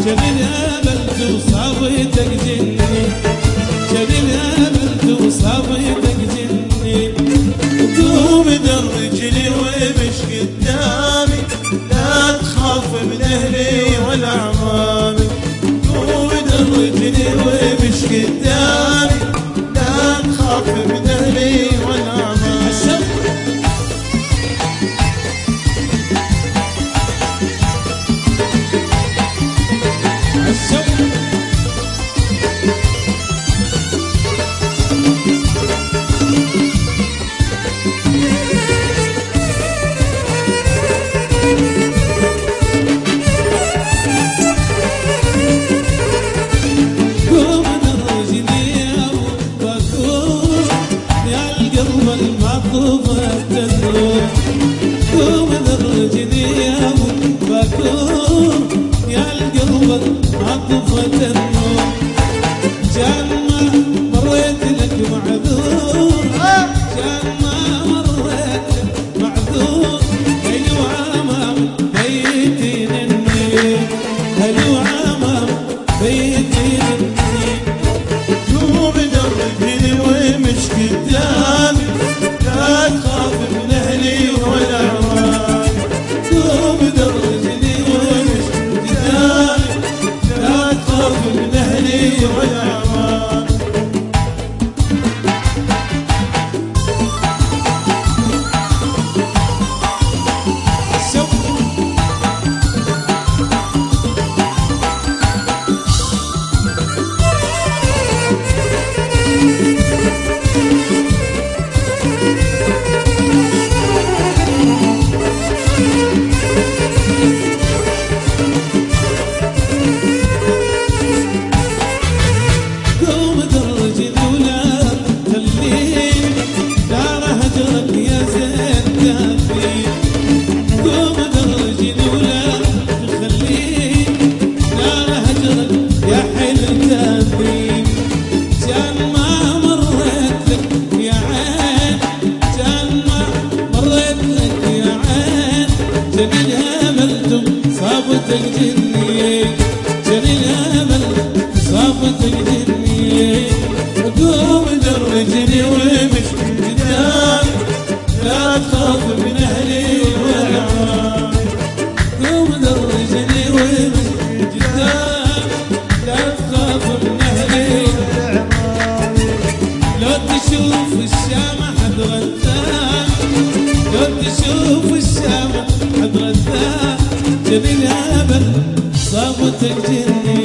جميل قابلت وصابتك جني، جميل قابلت وصابتك جني. قوم درجني ومش قدامي، لا تخاف من اهلي ولا عمامي. قوم درجني ومش قدامي، لا تخاف من اهلي ولا عمامي. قوم درجني يا ابو بكور يا القلب عطفة النور. كان ما مريت لك معذور، كان ما مريت لك معذور. هلو عمام بيتي نني، هلو عمام بيتي نني. قوم درجني ومش قدامي، لا تخاف من اهلي ولا عمامي. قوم درجني ومش قدامي، لا تخاف من اهلي ولا عمامي. صابتك جني، جميل امل صابتك جني. قوم درجني ومش قدامي، لا تخاف من اهلي ولا عمامي. قوم درجني ومش قدامي، لا تخاف من اهلي ولا عمامي. لو تشوف الشام حضرتها، لو تشوف الشام حضرتها. جميل هبل صابتك جني.